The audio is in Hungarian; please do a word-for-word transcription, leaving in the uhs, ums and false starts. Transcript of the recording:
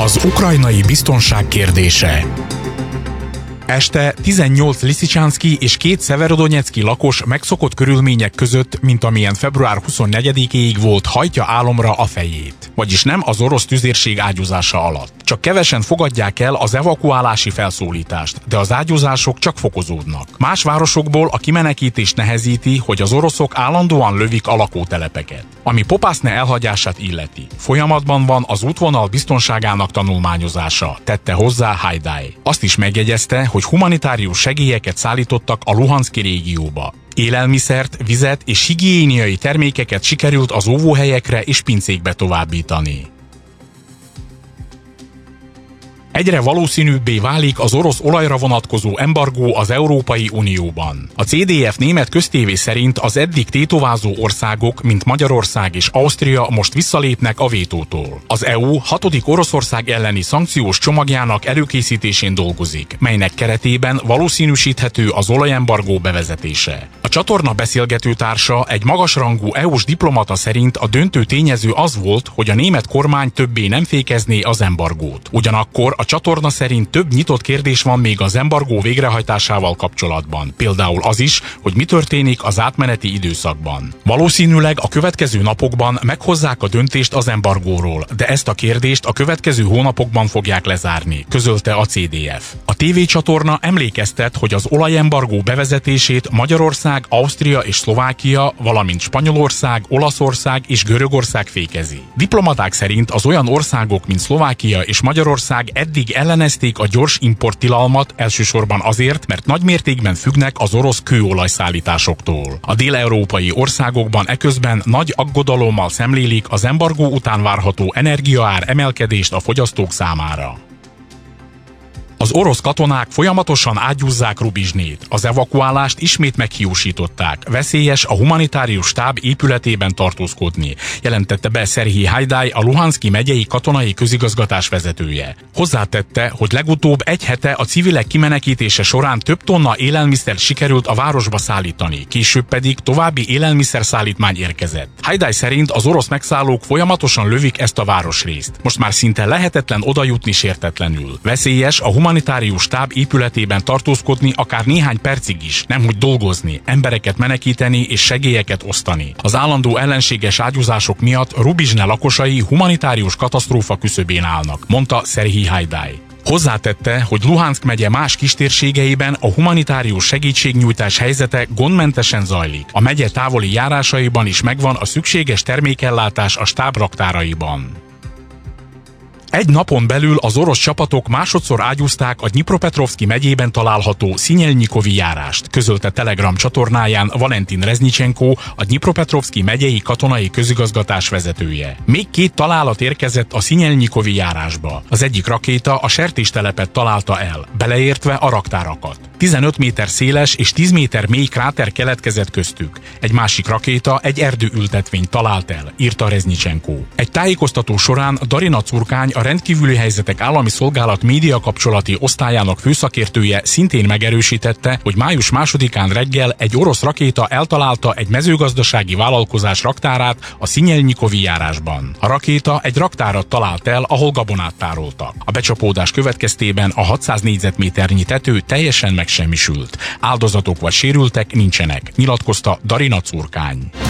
Az ukrajnai biztonság kérdése. Este tizennyolc Liszicsanszki és két Szeverodonyeckij lakos megszokott körülmények között, mint amilyen február huszonnegyedikéig volt, hajtja álomra a fejét. Vagyis nem az orosz tüzérség ágyúzása alatt. Csak kevesen fogadják el az evakuálási felszólítást, de az ágyúzások csak fokozódnak. Más városokból a kimenekítést nehezíti, hogy az oroszok állandóan lövik a lakótelepeket. Ami Popasna elhagyását illeti, folyamatban van az útvonal biztonságának tanulmányozása, tette hozzá Hajdai. Azt is megjegyezte, hogy humanitárius segélyeket szállítottak a Luhanszki régióba. Élelmiszert, vizet és higiéniai termékeket sikerült az óvóhelyekre és pincékbe továbbítani. Egyre valószínűbbé válik az orosz olajra vonatkozó embargó az Európai Unióban. A cé dé ef német köztévé szerint az eddig tétovázó országok, mint Magyarország és Ausztria most visszalépnek a vétótól. Az é u hatodik Oroszország elleni szankciós csomagjának előkészítésén dolgozik, melynek keretében valószínűsíthető az olajembargó bevezetése. A csatorna beszélgetőtársa, egy magasrangú é u-s diplomata szerint a döntő tényező az volt, hogy a német kormány többé nem fékezné az embargót. Ugyanakkor a csatorna szerint több nyitott kérdés van még az embargó végrehajtásával kapcsolatban. Például az is, hogy mi történik az átmeneti időszakban. Valószínűleg a következő napokban meghozzák a döntést az embargóról, de ezt a kérdést a következő hónapokban fogják lezárni, közölte a cé dé ef. A tévécsatorna emlékeztet, hogy az olajembargó bevezetését Magyarország, Ausztria és Szlovákia, valamint Spanyolország, Olaszország és Görögország fékezi. Diplomaták szerint az olyan országok, mint Szlovákia és Magyarország eddig ellenezték a gyors importtilalmat, elsősorban azért, mert nagymértékben függnek az orosz kőolajszállításoktól. A dél-európai országokban eközben nagy aggodalommal szemlélik az embargó után várható energiaár emelkedést a fogyasztók számára. Az orosz katonák folyamatosan ágyúzzák Rubizsnyét. Az evakuálást ismét meghiúsították. Veszélyes a humanitárius stáb épületében tartózkodni, jelentette be Szerhij Hajdai, a Luhanszki megyei katonai közigazgatás vezetője. Hozzátette, hogy legutóbb egy hete a civilek kimenekítése során több tonna élelmiszert sikerült a városba szállítani, később pedig további élelmiszerszállítmány érkezett. Hajdai szerint az orosz megszállók folyamatosan lövik ezt a városrészt. Most már szinte lehetetlen odajutni sértetlenül. Veszélyes a humanitárius stáb épületében tartózkodni akár néhány percig is, nemhogy dolgozni, embereket menekíteni és segélyeket osztani. Az állandó ellenséges ágyúzások miatt Rubizsne lakosai humanitárius katasztrófa küszöbén állnak, mondta Szerhij Hajdai. Hozzátette, hogy Luhanszk megye más kistérségeiben a humanitárius segítségnyújtás helyzete gondmentesen zajlik. A megye távoli járásaiban is megvan a szükséges termékellátás a stáb raktáraiban. Egy napon belül az orosz csapatok másodszor ágyúzták a Dnyipropetrovszki megyében található Szinyelnyikovi járást, közölte Telegram csatornáján Valentin Reznicsenko, a Dnyipropetrovszki megyei katonai közigazgatás vezetője. Még két találat érkezett a Szinyelnyikovi járásba. Az egyik rakéta a sertéstelepet találta el, beleértve a raktárakat. tizenöt méter széles és tíz méter mély kráter keletkezett köztük. Egy másik rakéta egy erdőültetvényt talált el, írta Reznicsenko. Egy tájékoztató során Darina Curkány, a rendkívüli helyzetek állami szolgálat médiakapcsolati osztályának főszakértője szintén megerősítette, hogy május másodikán reggel egy orosz rakéta eltalálta egy mezőgazdasági vállalkozás raktárát a Szinyelnyikovi járásban. A rakéta egy raktárat talált el, ahol gabonát tároltak. A becsapódás következtében a hatszáz négyzetméternyi tető teljesen megsemmisült. Áldozatok vagy sérültek nincsenek, nyilatkozta Darina Curkány.